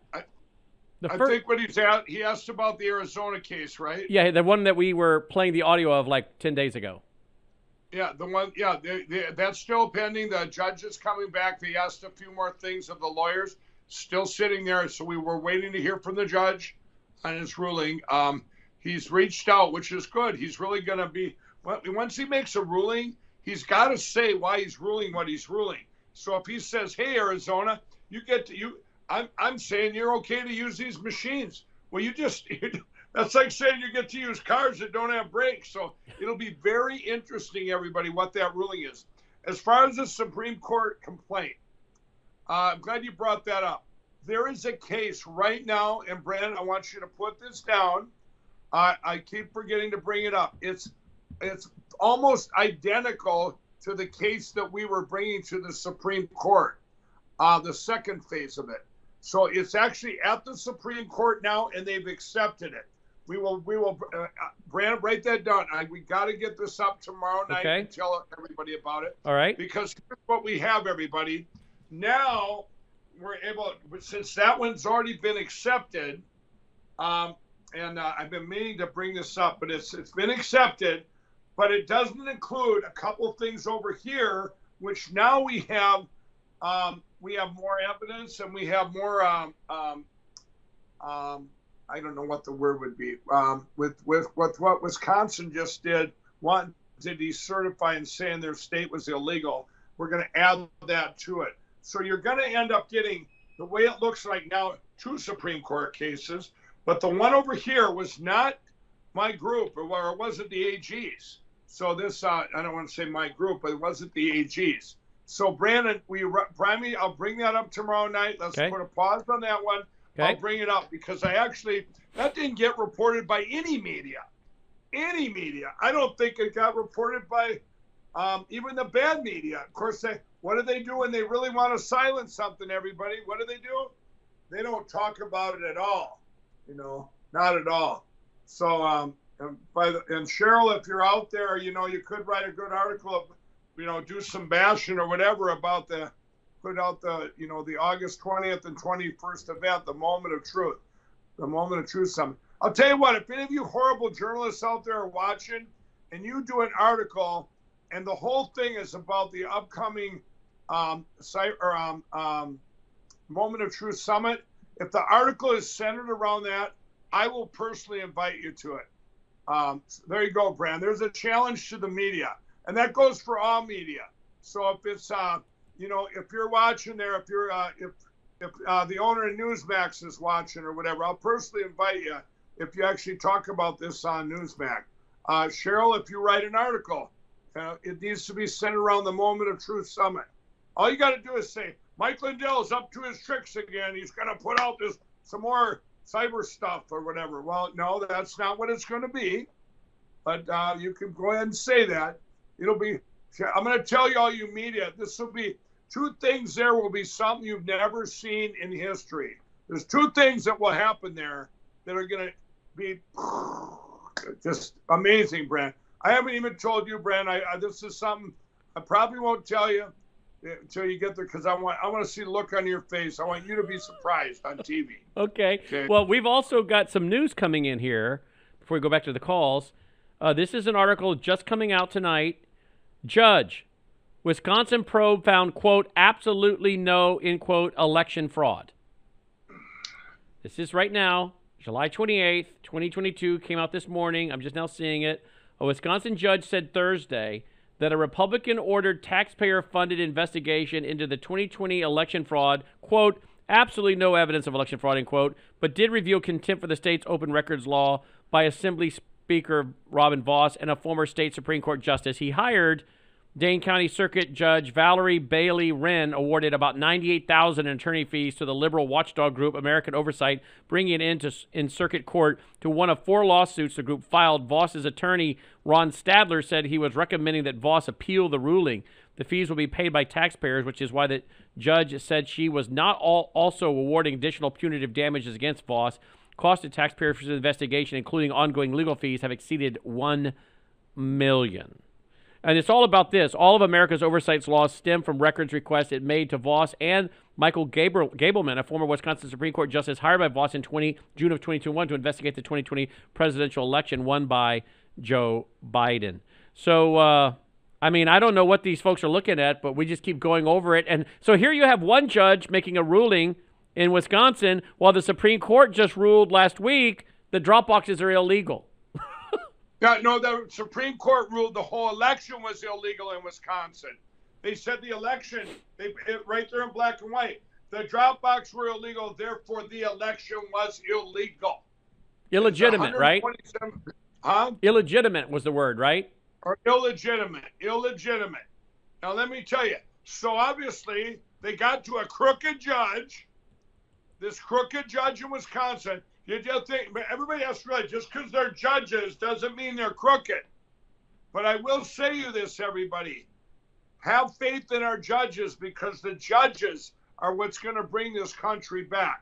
I first, think what he asked about the Arizona case, right? Yeah, the one that we were playing the audio of like 10 days ago. Yeah, the one. Yeah, that's still pending. The judge is coming back. They asked a few more things of the lawyers, still sitting there. So we were waiting to hear from the judge on his ruling. He's reached out, which is good. He's really going to be, once he makes a ruling, he's got to say why he's ruling what he's ruling. So if he says, hey, Arizona, I'm saying you're okay to use these machines. Well, that's like saying you get to use cars that don't have brakes. So it'll be very interesting, everybody, what that ruling is. As far as the Supreme Court complaint, I'm glad you brought that up. There is a case right now, and Brandon, I want you to put this down. I keep forgetting to bring it up. It's almost identical to the case that we were bringing to the Supreme Court, the second phase of it. So it's actually at the Supreme Court now, and they've accepted it. We will. Brandon, write that down. We got to get this up tomorrow night and tell everybody about it. All right. Because here's what we have, everybody. Now we're able, since that one's already been accepted, and I've been meaning to bring this up, but it's been accepted, but it doesn't include a couple things over here, which now we have more evidence, and we have more I don't know what the word would be, with what Wisconsin just did, wanting to decertify and saying their state was illegal. We're going to add that to it. So you're going to end up getting, the way it looks like now, 2 Supreme Court cases, but the one over here was not my group, or it wasn't the AG's. So this, I don't want to say my group, but it wasn't the AG's. So Brandon, I'll bring that up tomorrow night. Let's put a pause on that one. Okay. I'll bring it up because that didn't get reported by any media. Any media. I don't think it got reported by even the bad media. Of course, what do they do when they really want to silence something, everybody? What do? They don't talk about it at all. Not at all. So, and Cheryl, if you're out there, you could write a good article of, do some bashing or whatever about put out the August 20th and 21st event, the moment of truth. The moment of truth. I'll tell you what, if any of you horrible journalists out there are watching and you do an article and the whole thing is about the upcoming Moment of Truth Summit, if the article is centered around that, I will personally invite you to it. There you go, Brand. There's a challenge to the media, and that goes for all media. So if it's, if you're watching there, if you're, if the owner of Newsmax is watching or whatever, I'll personally invite you if you actually talk about this on Newsmax. Cheryl, if you write an article, it needs to be centered around the Moment of Truth Summit. All you got to do is say, Mike Lindell's up to his tricks again. He's going to put out some more cyber stuff or whatever. Well, no, that's not what it's going to be. But you can go ahead and say that. It'll be, I'm going to tell you all you media, this will be, two things there will be something you've never seen in history. There's two things that will happen there that are going to be just amazing, Brent. I haven't even told you, Brent. This is something I probably won't tell you until you get there, because I want to see the look on your face. I want you to be surprised on TV. Okay. Well, we've also got some news coming in here before we go back to the calls. This is an article just coming out tonight. Judge, Wisconsin probe found, quote, absolutely no, end quote, election fraud. This is right now, July 28th, 2022, came out this morning. I'm just now seeing it. A Wisconsin judge said Thursday that a Republican-ordered taxpayer-funded investigation into the 2020 election fraud, quote, absolutely no evidence of election fraud, end quote, but did reveal contempt for the state's open records law by Assembly Speaker Robin Vos and a former state Supreme Court justice he hired. Dane County Circuit Judge Valerie Bailey Wren awarded about $98,000 in attorney fees to the liberal watchdog group American Oversight, bringing it in circuit court to one of 4 lawsuits the group filed. Voss's attorney, Ron Stadler, said he was recommending that Voss appeal the ruling. The fees will be paid by taxpayers, which is why the judge said she was not also awarding additional punitive damages against Voss. Cost to taxpayers for the investigation, including ongoing legal fees, have exceeded $1 million. And it's all about this. All of America's oversight laws stem from records requests it made to Voss and Michael Gableman, a former Wisconsin Supreme Court justice hired by Voss in June of 2021 to investigate the 2020 presidential election won by Joe Biden. So, I don't know what these folks are looking at, but we just keep going over it. And so here you have one judge making a ruling in Wisconsin, while the Supreme Court just ruled last week the drop boxes are illegal. Yeah, no, the Supreme Court ruled the whole election was illegal in Wisconsin. They said the election, right there in black and white, the drop box were illegal, therefore the election was illegal. Illegitimate, right? Huh? Illegitimate was the word, right? Or illegitimate. Now, let me tell you. So, obviously, they got to a crooked judge, this crooked judge in Wisconsin. You just think, everybody has to realize, just because they're judges doesn't mean they're crooked. But I will say you this, everybody. Have faith in our judges, because the judges are what's going to bring this country back.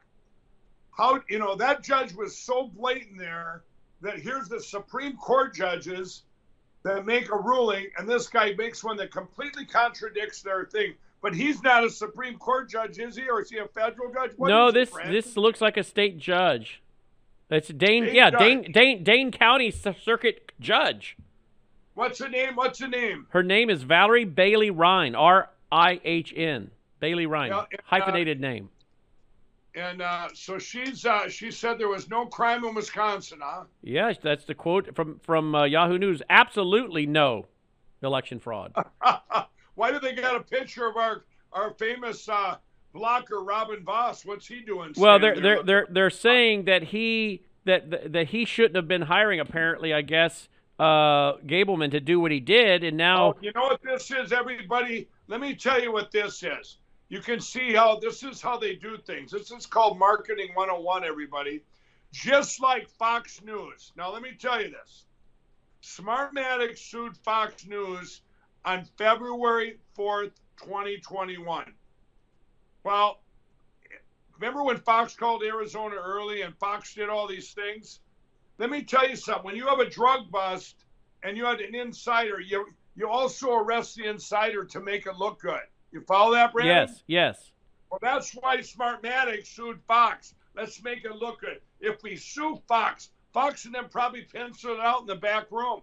That judge was so blatant there that here's the Supreme Court judges that make a ruling, and this guy makes one that completely contradicts their thing. But he's not a Supreme Court judge, is he? Or is he a federal judge? No, this looks like a state judge. It's Dane County Circuit Judge. What's her name? Her name is Valerie Bailey Rhine, R-I-H-N. Bailey Rhine, hyphenated name. And so she said there was no crime in Wisconsin, huh? Yes, that's the quote from Yahoo News. Absolutely no election fraud. Why do they got a picture of our famous blocker Robin Vos? What's he doing? Well, they're saying that he shouldn't have been hiring, apparently, I guess, Gableman to do what he did, and now. Oh, you know what this is, everybody? Let me tell you what this is. You can see how this is how they do things. This is called Marketing 101, everybody. Just like Fox News. Now, let me tell you this. Smartmatic sued Fox News on February 4th, 2021. Well, remember when Fox called Arizona early and Fox did all these things? Let me tell you something. When you have a drug bust and you had an insider, you also arrest the insider to make it look good. You follow that, Brandon? Yes. Well, that's why Smartmatic sued Fox. Let's make it look good. If we sue Fox, Fox and them probably penciled it out in the back room.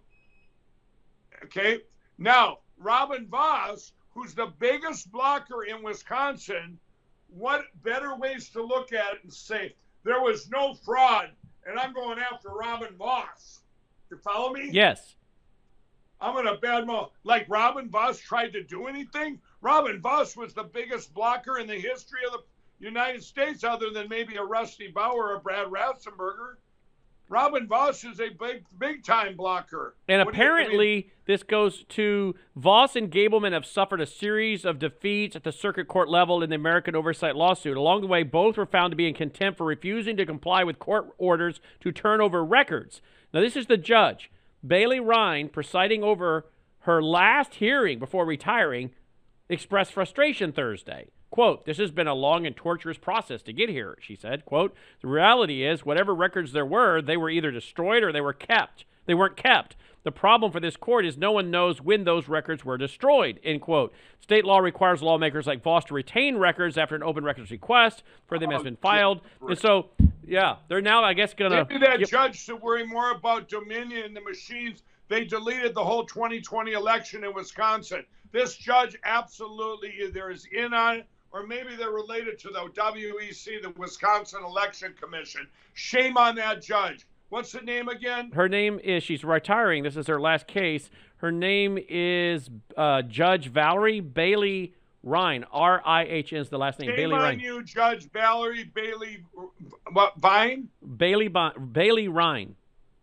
Okay. Now, Robin Vos, who's the biggest blocker in Wisconsin, what better ways to look at it and say, there was no fraud, and I'm going after Robin Vos. You follow me? Yes. I'm going to badmouth. Like Robin Vos tried to do anything? Robin Vos was the biggest blocker in the history of the United States, other than maybe a Rusty Bauer or a Brad Ratzenberger. Robin Vos is a big time blocker. And apparently, this goes to Vos and Gableman have suffered a series of defeats at the circuit court level in the American Oversight lawsuit. Along the way, both were found to be in contempt for refusing to comply with court orders to turn over records. Now, this is the judge, Bailey Rhine, presiding over her last hearing before retiring, expressed frustration Thursday. Quote, "This has been a long and torturous process to get here," she said. Quote, "The reality is whatever records there were, they were either destroyed or they were kept. They weren't kept. The problem for this court is no one knows when those records were destroyed," end quote. State law requires lawmakers like Vos to retain records after an open records request for them has been filed. And so, yeah, they're now, I guess, going to... Maybe that judge should worry more about Dominion and the machines. They deleted the whole 2020 election in Wisconsin. This judge absolutely either is in on it, or maybe they're related to the WEC, the Wisconsin Election Commission. Shame on that judge. What's the name again? Her name is, she's retiring. This is her last case. Her name is Judge Valerie Bailey Rhine. R-I-H-N is the last name. Shame Bailey on Rhine. you, Judge Valerie Bailey, what, Vine? Bailey Rhine.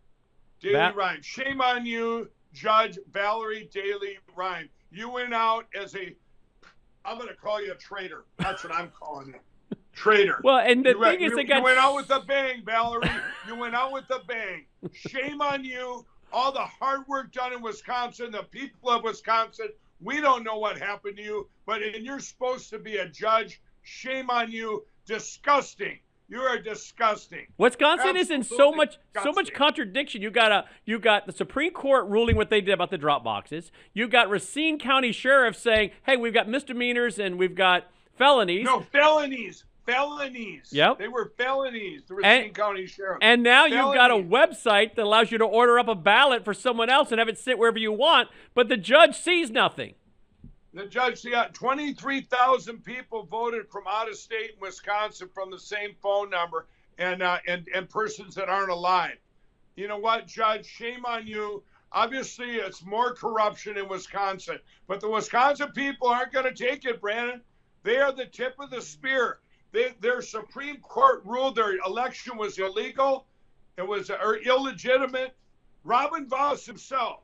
Daily Rhine. Shame on you, Judge Valerie Daly Rhine. You went out as I'm going to call you a traitor. That's what I'm calling you. Traitor. Well, and the you thing is, you went out with a bang, Valerie. You went out with a bang. Shame on you. All the hard work done in Wisconsin, the people of Wisconsin. We don't know what happened to you, but you're supposed to be a judge. Shame on you. Disgusting. You are disgusting. Wisconsin is in so much contradiction. You got the Supreme Court ruling what they did about the drop boxes. You got Racine County Sheriff saying, "Hey, we've got misdemeanors and we've got felonies." No, felonies. Felonies. Yep. They were felonies. The Racine County Sheriff. And now you've got a website that allows you to order up a ballot for someone else and have it sit wherever you want, but the judge sees nothing. The judge, 23,000 people voted from out of state in Wisconsin from the same phone number and persons that aren't alive. You know what, Judge? Shame on you. Obviously, it's more corruption in Wisconsin, but the Wisconsin people aren't going to take it, Brandon. They are the tip of the spear. Their Supreme Court ruled their election was illegal. It was illegitimate. Robin Vos himself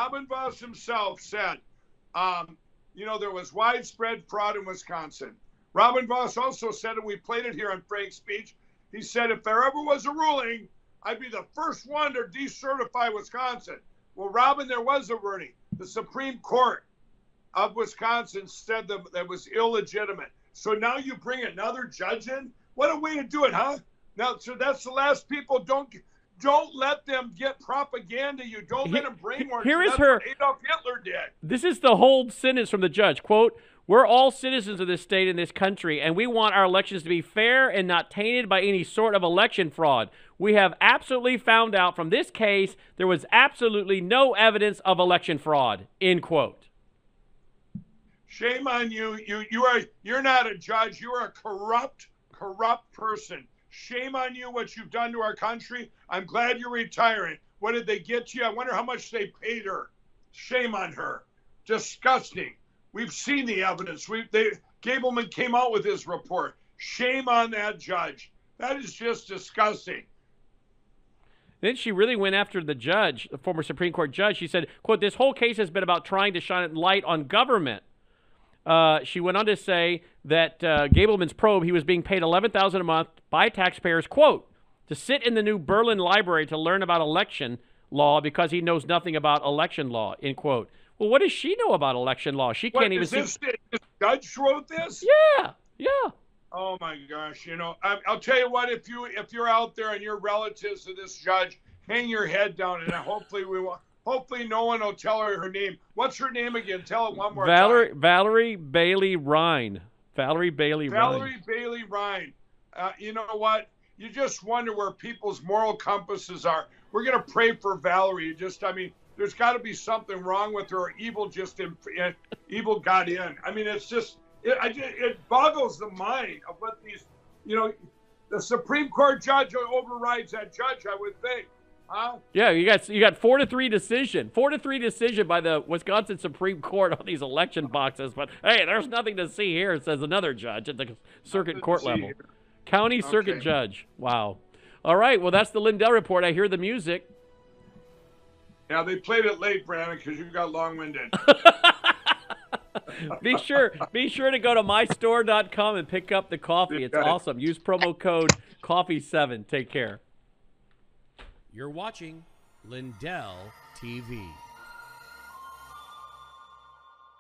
said, there was widespread fraud in Wisconsin. Robin Vos also said, and we played it here on Frank's speech, he said, if there ever was a ruling, I'd be the first one to decertify Wisconsin. Well, Robin, there was a ruling. The Supreme Court of Wisconsin said that was illegitimate. So now you bring another judge in? What a way to do it, huh? Now, so that's the last people. Don't let them get propaganda. You don't let them brainwash you. That's what Adolf Hitler did. This is the whole sentence from the judge. Quote, "We're all citizens of this state and this country, and we want our elections to be fair and not tainted by any sort of election fraud. We have absolutely found out from this case there was absolutely no evidence of election fraud," end quote. Shame on you. You're not a judge. You are a corrupt person. Shame on you, what you've done to our country. I'm glad you're retiring. What did they get you? I wonder how much they paid her. Shame on her. Disgusting. We've seen the evidence. Gableman came out with his report. Shame on that judge. That is just disgusting. Then she really went after the judge, the former Supreme Court judge. She said, quote, "This whole case has been about trying to shine light on government." She went on to say that Gableman's probe, he was being paid $11,000 a month by taxpayers, quote, to sit in the new Berlin Library to learn about election law because he knows nothing about election law, end quote. Well, what does she know about election law? She can't even see. This judge wrote this? Yeah. Oh my gosh! I'll tell you what. If you're out there and you're relatives of this judge, hang your head down, and hopefully no one will tell her name. What's her name again? Tell it one more time. Valerie Bailey Rhine. Valerie Bailey Rhine. You know what? you just wonder where people's moral compasses are. We're going to pray for Valerie. There's got to be something wrong with her. Or evil evil got in. I mean, it's just, it boggles the mind of what these, the Supreme Court judge overrides that judge, I would think. Huh? Yeah, you got 4-3 decision. 4-3 decision by the Wisconsin Supreme Court on these election boxes. But hey, there's nothing to see here, says another judge at the circuit court level. County circuit judge. Wow. All right, well, that's the Lindell Report. I hear the music. Yeah, they played it late, Brandon, because you got long-winded. Be sure to go to mystore.com and pick up the coffee. It's awesome. Use promo code COFFEE7. Take care. You're watching Lindell TV.